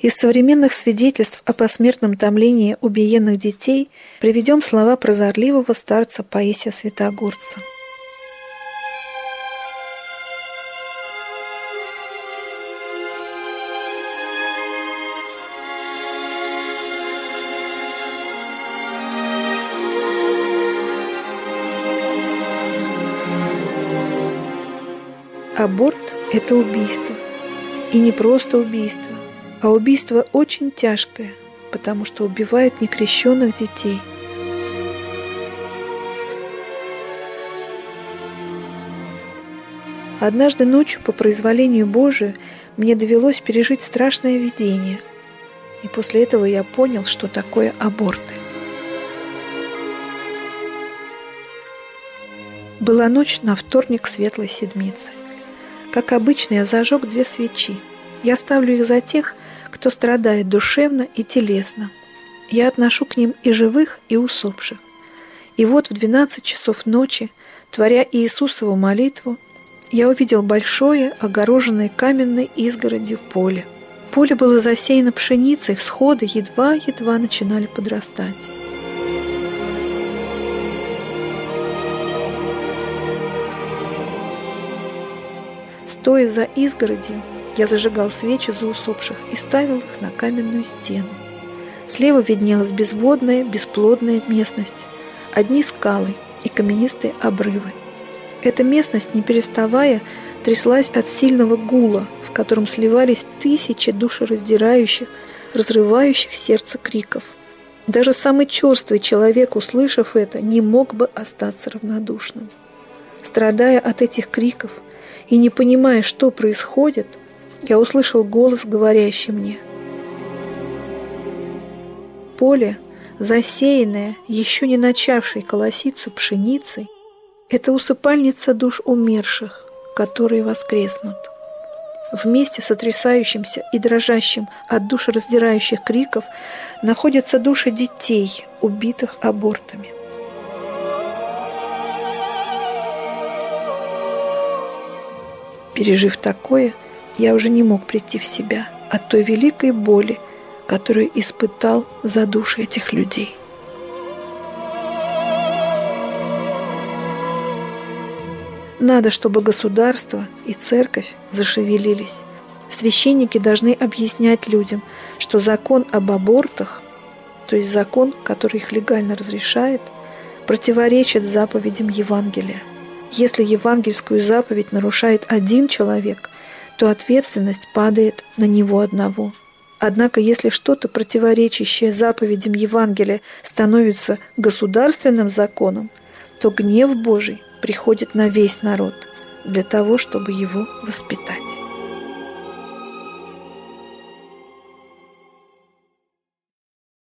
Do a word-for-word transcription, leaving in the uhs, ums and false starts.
Из современных свидетельств о посмертном томлении убиенных детей приведем слова прозорливого старца Паисия Святогорца. Аборт – это убийство. И не просто убийство, а убийство очень тяжкое, потому что убивают некрещенных детей. Однажды ночью по произволению Божию мне довелось пережить страшное видение, и после этого я понял, что такое аборты. Была ночь на вторник Светлой Седмицы. Как обычно, я зажег две свечи. Я ставлю их за тех, кто страдает душевно и телесно. Я отношу к ним и живых, и усопших. И вот в двенадцать часов ночи, творя Иисусову молитву, я увидел большое, огороженное каменной изгородью поле. Поле было засеяно пшеницей, всходы едва-едва начинали подрастать. Стоя за изгородью, я зажигал свечи за усопших и ставил их на каменную стену. Слева виднелась безводная, бесплодная местность, одни скалы и каменистые обрывы. Эта местность, не переставая, тряслась от сильного гула, в котором сливались тысячи душераздирающих, разрывающих сердце криков. Даже самый черствый человек, услышав это, не мог бы остаться равнодушным. Страдая от этих криков и не понимая, что происходит, я услышал голос, говорящий мне: «Поле, засеянное, еще не начавшей колоситься пшеницей, это усыпальница душ умерших, которые воскреснут». Вместе с сотрясающимся и дрожащим от душераздирающих криков находятся души детей, убитых абортами. Пережив такое, я уже не мог прийти в себя от той великой боли, которую испытал за души этих людей. Надо, чтобы государство и церковь зашевелились. Священники должны объяснять людям, что закон об абортах, то есть закон, который их легально разрешает, противоречит заповедям Евангелия. Если евангельскую заповедь нарушает один человек, то ответственность падает на него одного. Однако, если что-то, противоречащее заповедям Евангелия, становится государственным законом, то гнев Божий приходит на весь народ для того, чтобы его воспитать.